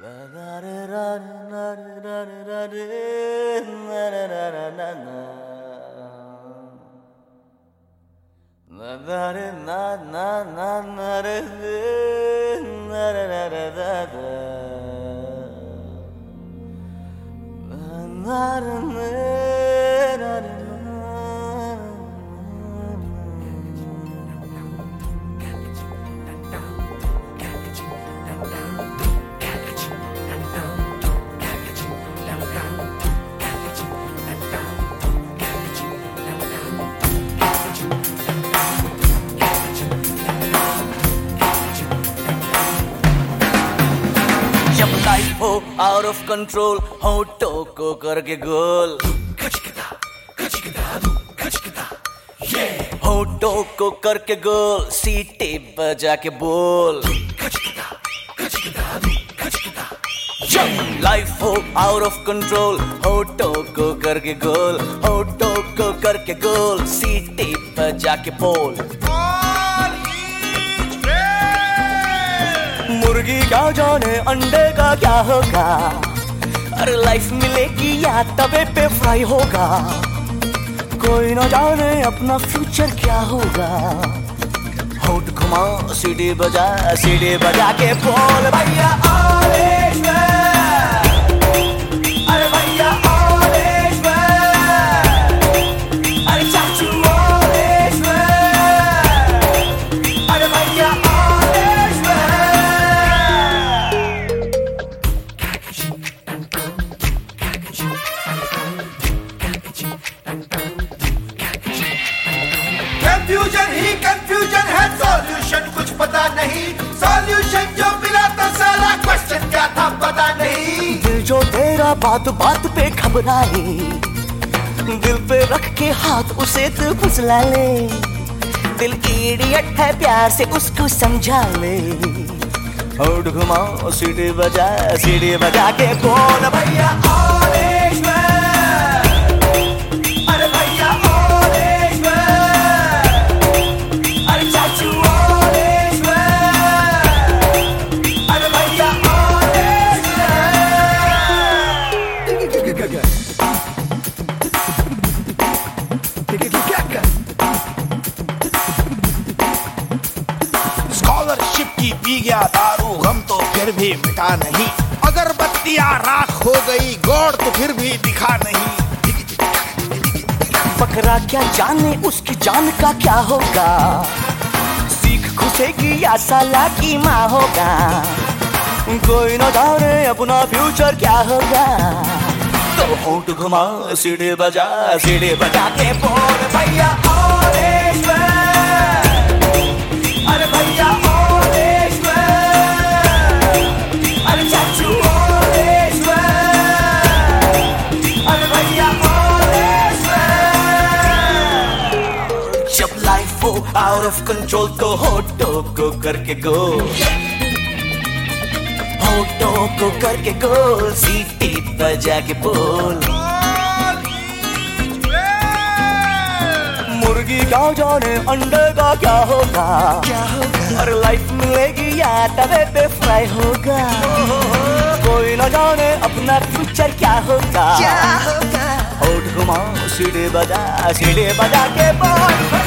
Life हो out of control, होठों को करके गोल, होठों को करके गोल, सीटे बजा के बोल। लाइफ हो आउट ऑफ कंट्रोल, होठों को करके गोल, होठों को करके गोल, सीटे बजा के बोल। मुर्गी क्या जाने अंडे का क्या होगा, अरे लाइफ मिलेगी या तवे पे फ्राई होगा। कोई न जाने अपना फ्यूचर क्या होगा। होठ घुमा सीढ़ी बजा के बोल भैया ऑरेंज मैन, अरे भैया ऑरेंज मैन, अरे चाचू ऑरेंज मैन, अरे भैया ऑरेंज मैन। कंफ्यूजन ही कंफ्यूजन है, सॉल्यूशन कुछ पता नहीं। सॉल्यूशन जो मिला तो साला क्वेश्चन क्या था पता नहीं। दिल जो तेरा बात बात पे घबराए, दिल पे रख के हाथ उसे तू फुसला ले। दिल इडियट है प्यार से उसको समझा ले। होठ घुमा सीढ़ी बजा के बोल भैया ऑरेंज मैन, अरे भैया ऑरेंज मैन, अरे चाचू ऑरेंज मैन, अरे भैया ऑरेंज स्कॉलरशिप की पी गया दारू, गम तो फिर भी मिटा नहीं। अगरबत्तियां राख हो गई, गॉड तो फिर भी दिखा नहीं। बकरा क्या जाने उसकी जान का क्या होगा, सीख घुसेगी या साला की माँ होगा। कोई न जाने अपना फ्यूचर क्या होगा। तो होठ घुमा सीढ़ी बजा के बोल भैया ऑरेंज मैन, अरे भैया ऑरेंज मैन, अरे चाचू ऑरेंज मैन, अरे भैया ऑरेंज मैन। जब लाइफ हो आउट ऑफ कंट्रोल तो होठों को करके गोल, होठों को करके गोल, सीटी बजा के बोल। मुर्गी क्या जाने अंडे का क्या होगा, और लाइफ मिलेगी या तवे पे फ्राई होगा। कोई न जाने अपना फ्यूचर क्या होगा। होठ घुमा सीढ़ी बजा के बोल।